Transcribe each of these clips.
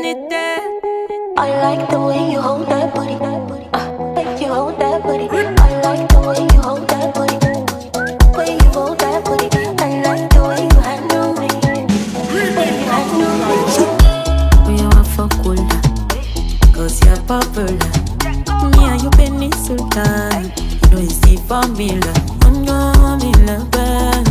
I like the way you hold that booty. Like you hold that booty. I like the way you hold that booty. Way you hold that booty. I like the way you handle me. Way you handle me. We are for cool, cause you're popular. Me and you peninsula. You know you see formula. Me love back.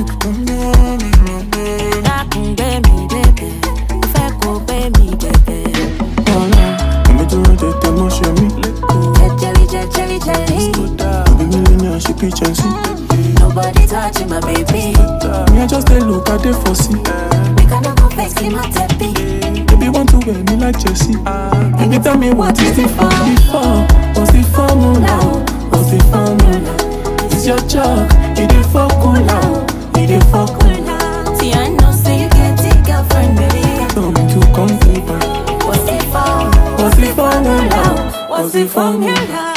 Nobody touching my baby. Me I just a look at the fussy. Make I no go vex him my teppy. Baby want to wear me like Jessie. Baby tell me what is it for? What's the formula? What's the formula? It's your job. It is for cool now. It is for cool now. See I know say you can't take girlfriend, baby. Tell me to come over. What's the formula? What's the formula? What's the formula?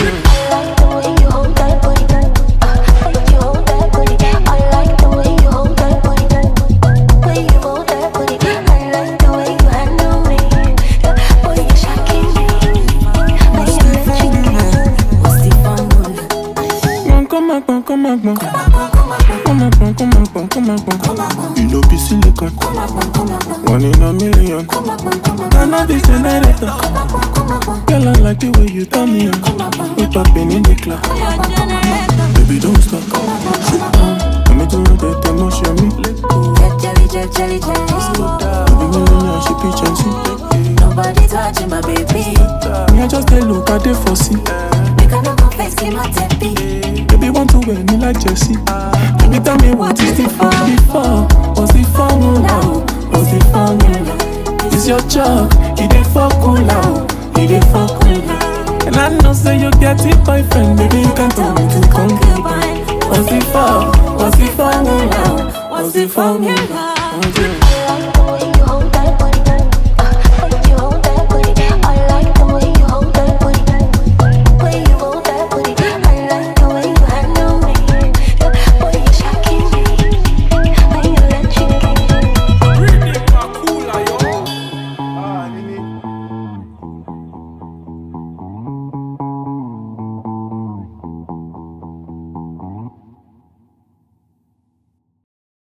You know be silicon. One in a million. I know this generator. Girl, I like the way you turn me on. We popping in the club. Baby, don't stop. Let me do the emotion me. Jelly. Baby, me she peach and see. Nobody touching my baby. Me I just a look at the fussy. Make I no go vex him my teppy. Baby want to wear me like Jessie. Baby tell me what is the for? What's the formula? What's the formula? It's your job. It is for cool now. It is for cool now. And I know say you get it boyfriend. Baby you can tell me to come. Concubine. What's the for? What's the formula? What's the formula?